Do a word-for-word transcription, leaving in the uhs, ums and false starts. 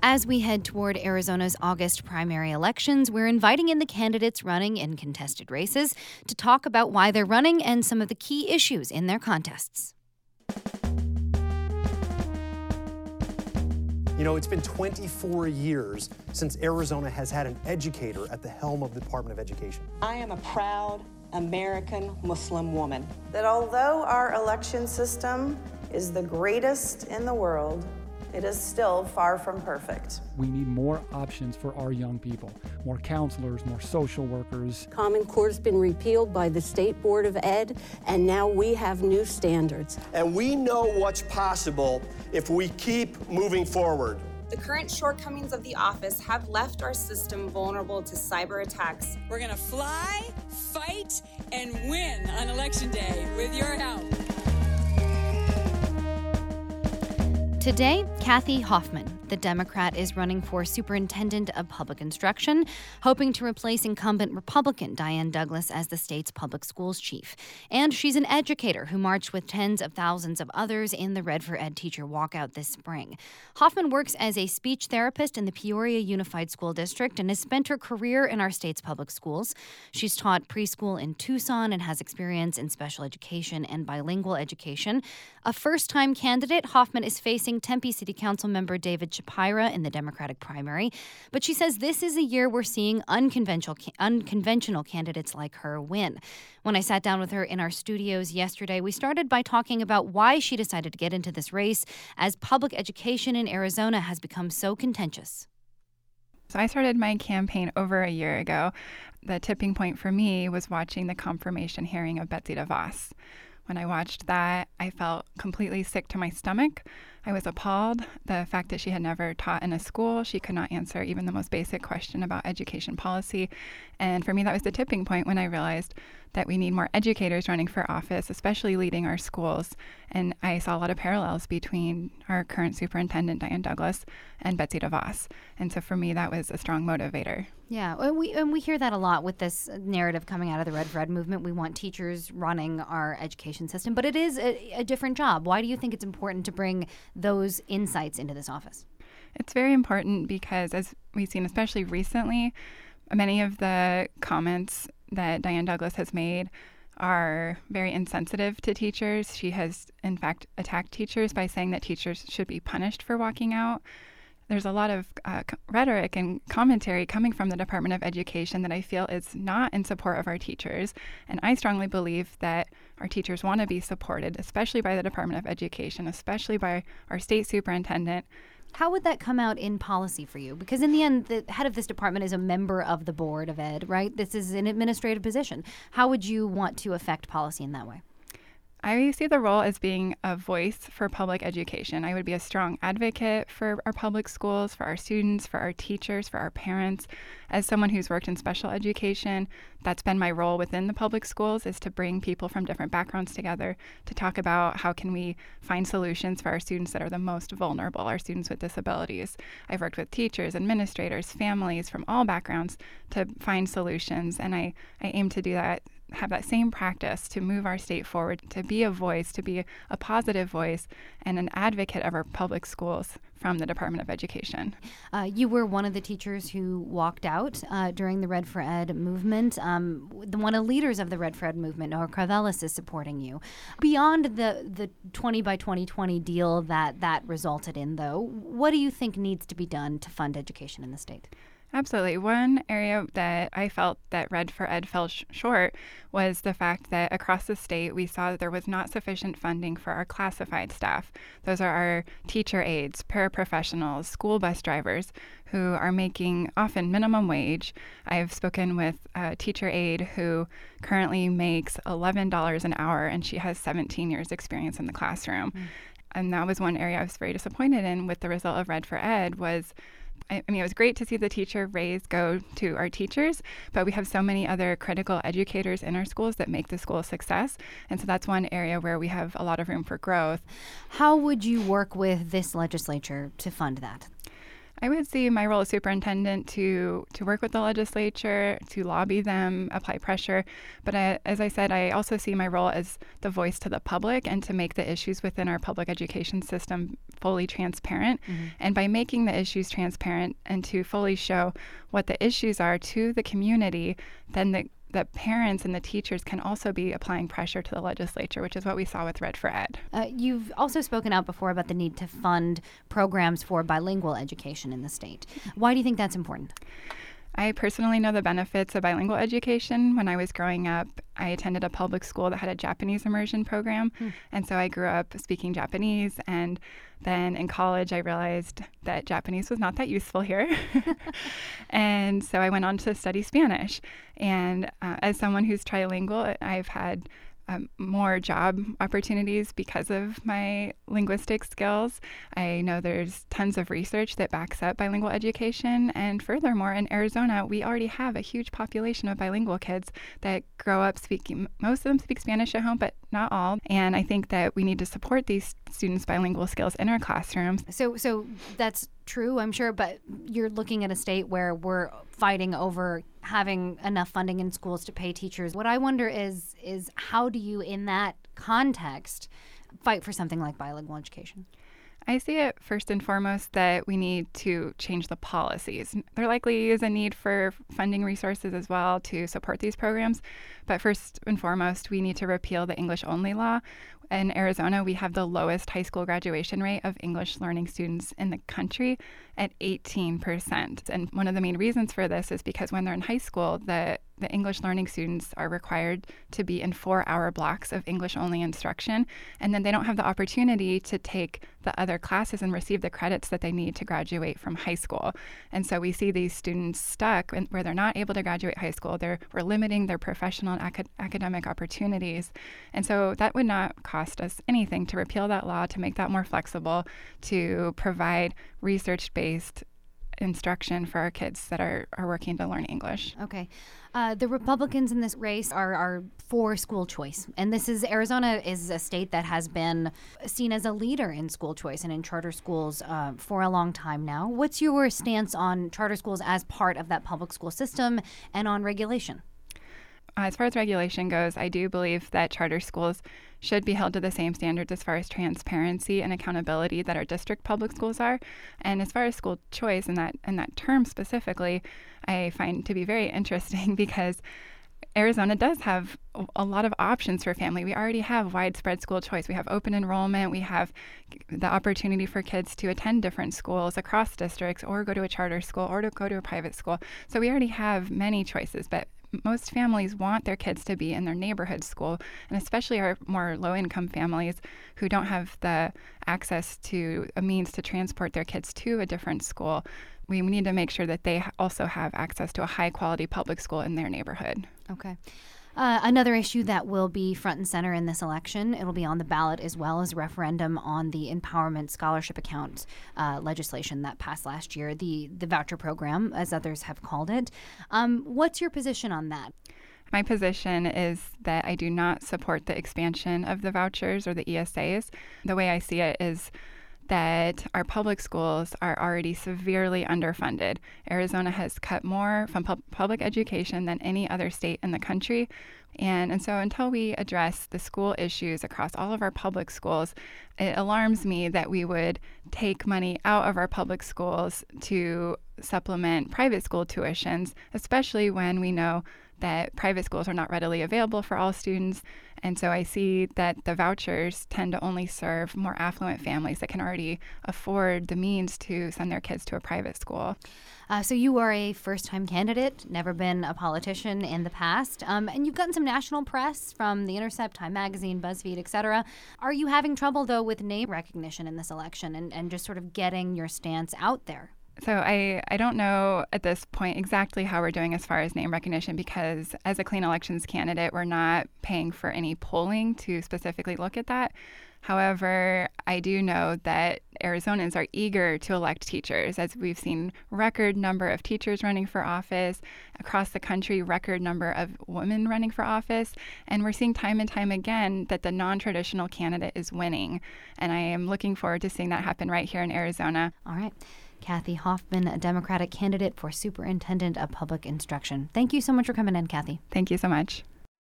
As we head toward Arizona's August primary elections, we're inviting in the candidates running in contested races to talk about why they're running and some of the key issues in their contests. You know, it's been twenty-four years since Arizona has had an educator at the helm of the Department of Education. I am a proud American Muslim woman. That although our election system is the greatest in the world, it is still far from perfect. We need more options for our young people, more counselors, more social workers. Common Core has been repealed by the State Board of Ed, and now we have new standards. And we know what's possible if we keep moving forward. The current shortcomings of the office have left our system vulnerable to cyber attacks. We're gonna fly, fight, and win on Election Day with your help. Today, Kathy Hoffman, the Democrat, is running for Superintendent of Public Instruction, hoping to replace incumbent Republican Diane Douglas as the state's public schools chief. And she's an educator who marched with tens of thousands of others in the Red for Ed teacher walkout this spring. Hoffman works as a speech therapist in the Peoria Unified School District and has spent her career in our state's public schools. She's taught preschool in Tucson and has experience in special education and bilingual education. A first-time candidate, Hoffman is facing Tempe City Council member David Shapira in the Democratic primary, but she says this is a year we're seeing unconventional unconventional candidates like her win. When I sat down with her in our studios yesterday, we started by talking about why she decided to get into this race as public education in Arizona has become so contentious. So I started my campaign over a year ago. The tipping point for me was watching the confirmation hearing of Betsy DeVos. When I watched that, I felt completely sick to my stomach. I was appalled. The fact that she had never taught in a school, she could not answer even the most basic question about education policy. And for me, that was the tipping point when I realized that we need more educators running for office, especially leading our schools. And I saw a lot of parallels between our current superintendent, Diane Douglas, and Betsy DeVos. And so for me, that was a strong motivator. Yeah, and we and we hear that a lot with this narrative coming out of the Red for Ed movement. We want teachers running our education system, but it is a, a different job. Why do you think it's important to bring those insights into this office? It's very important because, as we've seen, especially recently, many of the comments that Diane Douglas has made are very insensitive to teachers. She has, in fact, attacked teachers by saying that teachers should be punished for walking out. There's a lot of uh, rhetoric and commentary coming from the Department of Education that I feel is not in support of our teachers. And I strongly believe that our teachers want to be supported, especially by the Department of Education, especially by our state superintendent. How would that come out in policy for you? Because in the end, the head of this department is a member of the Board of Ed, right? This is an administrative position. How would you want to affect policy in that way? I see the role as being a voice for public education. I would be a strong advocate for our public schools, for our students, for our teachers, for our parents. As someone who's worked in special education, that's been my role within the public schools, is to bring people from different backgrounds together to talk about how can we find solutions for our students that are the most vulnerable, our students with disabilities. I've worked with teachers, administrators, families from all backgrounds to find solutions, and I, I aim to do that, have that same practice to move our state forward, to be a voice, to be a positive voice and an advocate of our public schools from the Department of Education. Uh, you were one of the teachers who walked out uh, during the Red for Ed movement. Um, the, one of the leaders of the Red for Ed movement, Noah Carvelis, is supporting you. Beyond the, the twenty by twenty twenty deal that that resulted in, though, what do you think needs to be done to fund education in the state? Absolutely. One area that I felt that Red for Ed fell sh- short was the fact that across the state we saw that there was not sufficient funding for our classified staff. Those are our teacher aides, paraprofessionals, school bus drivers who are making often minimum wage. I've spoken with a teacher aide who currently makes eleven dollars an hour, and she has seventeen years experience in the classroom. Mm. And that was one area I was very disappointed in with the result of Red for Ed was I mean, it was great to see the teacher raise go to our teachers, but we have so many other critical educators in our schools that make the school a success. And so that's one area where we have a lot of room for growth. How would you work with this legislature to fund that? I would see my role as superintendent to to work with the legislature, to lobby them, apply pressure. But I, as I said, I also see my role as the voice to the public and to make the issues within our public education system fully transparent. Mm-hmm. And by making the issues transparent and to fully show what the issues are to the community, then the the parents and the teachers can also be applying pressure to the legislature, which is what we saw with Red for Ed. Uh, you've also spoken out before about the need to fund programs for bilingual education in the state. Why do you think that's important? I personally know the benefits of bilingual education. When I was growing up, I attended a public school that had a Japanese immersion program. Hmm. And so I grew up speaking Japanese. And then in college, I realized that Japanese was not that useful here. And so I went on to study Spanish. And uh, as someone who's trilingual, I've had Um, more job opportunities because of my linguistic skills. I know there's tons of research that backs up bilingual education. And furthermore, in Arizona, we already have a huge population of bilingual kids that grow up speaking. Most of them speak Spanish at home, but not all. And I think that we need to support these students' bilingual skills in our classrooms. So, so that's true, I'm sure, but you're looking at a state where we're fighting over having enough funding in schools to pay teachers. What I wonder is, is how do you, in that context, fight for something like bilingual education? I see it first and foremost that we need to change the policies. There likely is a need for funding resources as well to support these programs. But first and foremost, we need to repeal the English-only law. In Arizona, we have the lowest high school graduation rate of English learning students in the country at eighteen percent. And one of the main reasons for this is because when they're in high school, the the English learning students are required to be in four-hour blocks of English-only instruction, and then they don't have the opportunity to take the other classes and receive the credits that they need to graduate from high school. And so we see these students stuck in, where they're not able to graduate high school. They're, we're limiting their professional and acad- academic opportunities. And so that would not cost us anything to repeal that law, to make that more flexible, to provide research-based instruction for our kids that are, are working to learn English. Okay. Uh, the Republicans in this race are, are for school choice. And this is, Arizona is a state that has been seen as a leader in school choice and in charter schools uh, for a long time now. What's your stance on charter schools as part of that public school system and on regulation? As far as regulation goes, I do believe that charter schools should be held to the same standards as far as transparency and accountability that our district public schools are. And as far as school choice and that and that term specifically, I find to be very interesting because Arizona does have a lot of options for family. We already have widespread school choice. We have open enrollment. We have the opportunity for kids to attend different schools across districts or go to a charter school or to go to a private school. So we already have many choices, but most families want their kids to be in their neighborhood school, and especially our more low-income families who don't have the access to a means to transport their kids to a different school. We need to make sure that they also have access to a high-quality public school in their neighborhood. Okay. Uh, another issue that will be front and center in this election, it'll be on the ballot as well as referendum on the Empowerment Scholarship Account uh, legislation that passed last year, the, the voucher program, as others have called it. Um, what's your position on that? My position is that I do not support the expansion of the vouchers or the E S As. The way I see it is that our public schools are already severely underfunded. Arizona has cut more from pu- public education than any other state in the country. And, and so until we address the school issues across all of our public schools, it alarms me that we would take money out of our public schools to supplement private school tuitions, especially when we know that private schools are not readily available for all students. And so I see that the vouchers tend to only serve more affluent families that can already afford the means to send their kids to a private school. Uh, so you are a first-time candidate, never been a politician in the past, um, and you've gotten some national press from The Intercept, Time Magazine, BuzzFeed, et cetera. Are you having trouble, though, with name recognition in this election and, and just sort of getting your stance out there? So I, I don't know at this point exactly how we're doing as far as name recognition because as a Clean Elections candidate, we're not paying for any polling to specifically look at that. However, I do know that Arizonans are eager to elect teachers, as we've seen record number of teachers running for office across the country, record number of women running for office, and we're seeing time and time again that the non-traditional candidate is winning. And I am looking forward to seeing that happen right here in Arizona. All right. Kathy Hoffman, a Democratic candidate for Superintendent of Public Instruction. Thank you so much for coming in, Kathy. Thank you so much.